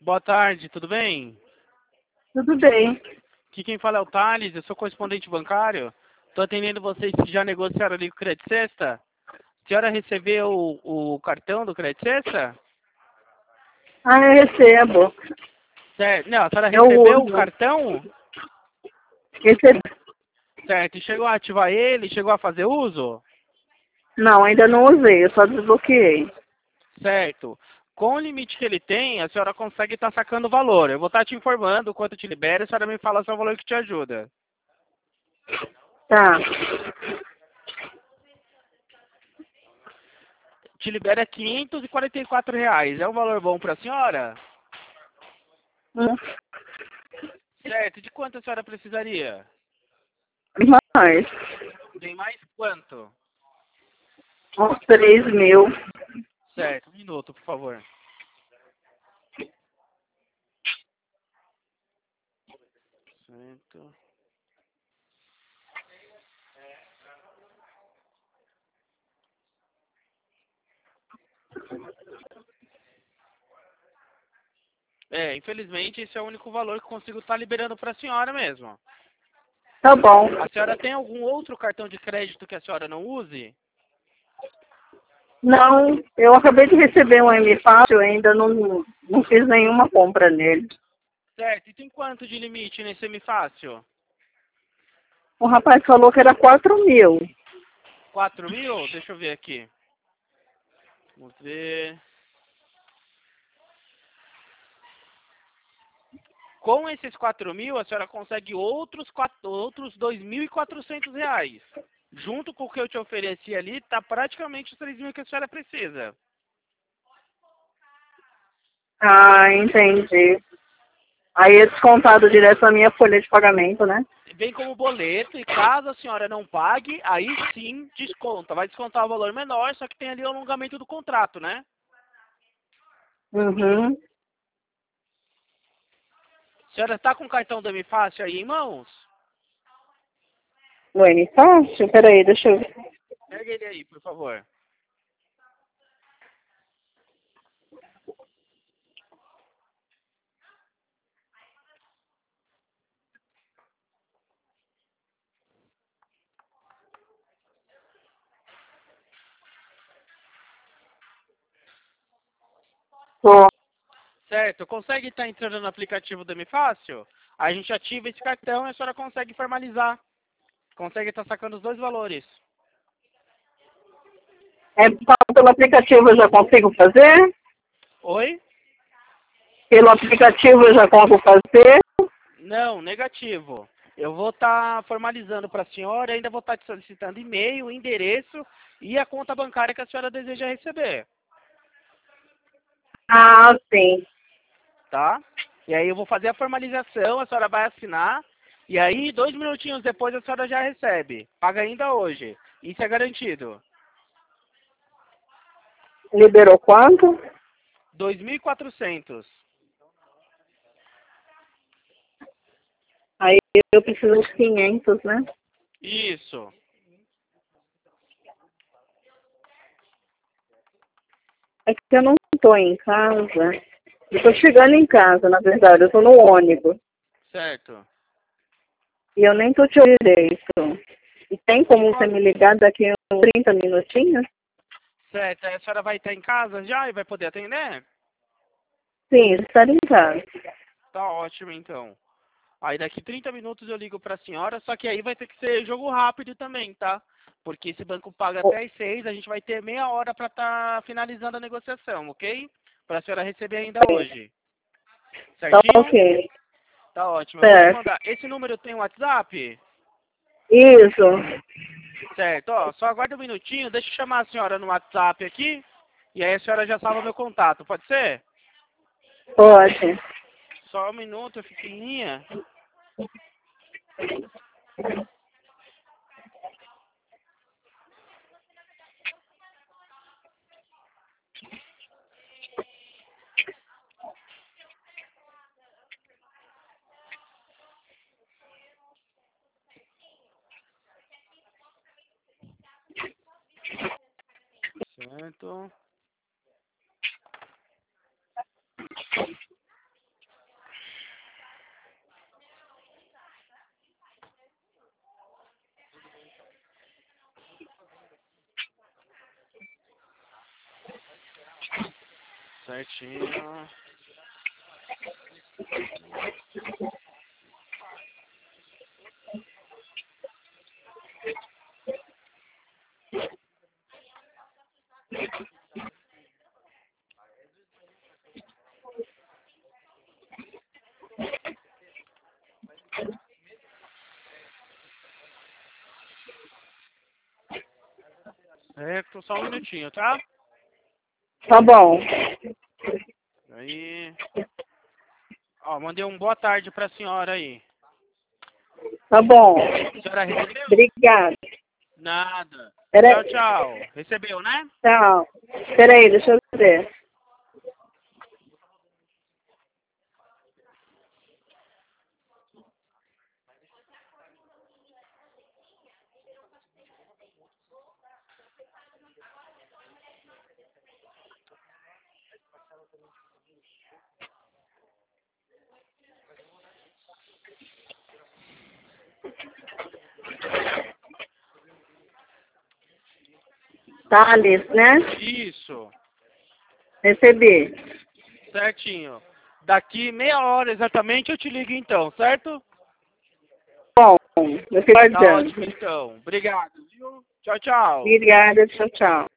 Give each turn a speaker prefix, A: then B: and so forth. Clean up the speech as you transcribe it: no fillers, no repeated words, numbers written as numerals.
A: Boa tarde, tudo bem?
B: Tudo bem.
A: Aqui quem fala é o Thales, eu sou correspondente bancário. Estou atendendo vocês que já negociaram ali com o Credit Sexta. A senhora recebeu o cartão do Credit Sexta?
B: Ah, eu recebo.
A: Certo. Não, a senhora
B: Eu
A: recebeu o
B: uso.
A: cartão?
B: Recebo.
A: Certo. E chegou a ativar ele? Chegou a fazer uso?
B: Não, ainda não usei, eu só desbloqueei.
A: Certo. Com o limite que ele tem, a senhora consegue estar sacando o valor. Eu vou estar te informando quanto te libera e a senhora me fala só o valor que te ajuda.
B: Tá.
A: Te libera R$ 544. É um valor bom para a senhora?
B: Hum,
A: Certo. De quanto a senhora precisaria?
B: Mais.
A: Tem mais quanto?
B: Uns 3.000.
A: Certo. Um minuto, por favor. Certo. Infelizmente esse é o único valor que consigo estar liberando para a senhora mesmo.
B: Tá bom.
A: A senhora tem algum outro cartão de crédito que a senhora não use?
B: Não, eu acabei de receber um M-Fácil, ainda não fiz nenhuma compra nele.
A: Certo. E tem quanto de limite nesse semifácil?
B: O rapaz falou que era 4.000.
A: 4.000? Deixa eu ver aqui. Vamos ver. Com esses 4.000, a senhora consegue outros R$ 2.400. Junto com o que eu te ofereci ali, tá praticamente os 3.000 que a senhora precisa.
B: Ah, entendi. Aí é descontado direto na minha folha de pagamento, né?
A: Vem como boleto e caso a senhora não pague, aí sim desconta. Vai descontar o valor menor, só que tem ali o alongamento do contrato, né?
B: Uhum.
A: A senhora está com o cartão da MFácil aí em mãos?
B: O M-Fácil? Peraí, deixa eu ver.
A: Pega ele aí, por favor.
B: Tô.
A: Certo, consegue estar entrando no aplicativo do MFácil? A gente ativa esse cartão e a senhora consegue formalizar. Consegue estar sacando os dois valores.
B: Pelo aplicativo eu já consigo fazer?
A: Oi?
B: Pelo aplicativo eu já consigo fazer?
A: Não, negativo. Eu vou estar formalizando para a senhora, ainda vou estar te solicitando e-mail, endereço e a conta bancária que a senhora deseja receber,
B: Ah, sim.
A: tá? E aí eu vou fazer a formalização, a senhora vai assinar, e aí 2 minutinhos depois a senhora já recebe. Paga ainda hoje. Isso é garantido.
B: Liberou quanto?
A: 2.400.
B: Aí eu preciso de 500, né?
A: Isso.
B: É que eu não estou em casa. Eu estou chegando em casa, na verdade. Eu estou no ônibus.
A: Certo.
B: E eu nem estou te ouvindo direito. E tem
A: Tem
B: como você me ligar daqui a uns 30 minutinhos?
A: Certo. Aí a senhora vai estar em casa já e vai poder atender?
B: Sim, estar em casa.
A: Tá ótimo, então. Aí daqui 30 minutos eu ligo para a senhora, só que aí vai ter que ser jogo rápido também, tá? Porque esse banco paga até às 6, a gente vai ter meia hora para estar finalizando a negociação, ok? Para a senhora receber ainda hoje.
B: Tá
A: Certinho?
B: ok.
A: Tá ótimo. Eu vou te
B: Certo.
A: mandar. Esse número tem WhatsApp?
B: Isso.
A: Certo, ó. Só aguarda um minutinho, deixa eu chamar a senhora no WhatsApp aqui. E aí a senhora já salva meu contato, pode ser?
B: Pode.
A: Só um minuto, fica em linha. Certo. Certinho. Certo, só um minutinho, tá?
B: Tá bom.
A: Aí. Ó, mandei um boa tarde pra senhora aí.
B: Tá bom.
A: A senhora recebeu?
B: Obrigada.
A: Nada.
B: Peraí.
A: Tchau, tchau. Recebeu, né?
B: Tchau. Peraí, deixa eu ver. Thales, né?
A: Isso.
B: Recebi.
A: Certinho. Daqui meia hora exatamente eu te ligo então, certo?
B: Bom, eu fico
A: Tá
B: aguardando.
A: ótimo então. Obrigado, viu? Tchau, tchau.
B: Obrigada, tchau, tchau.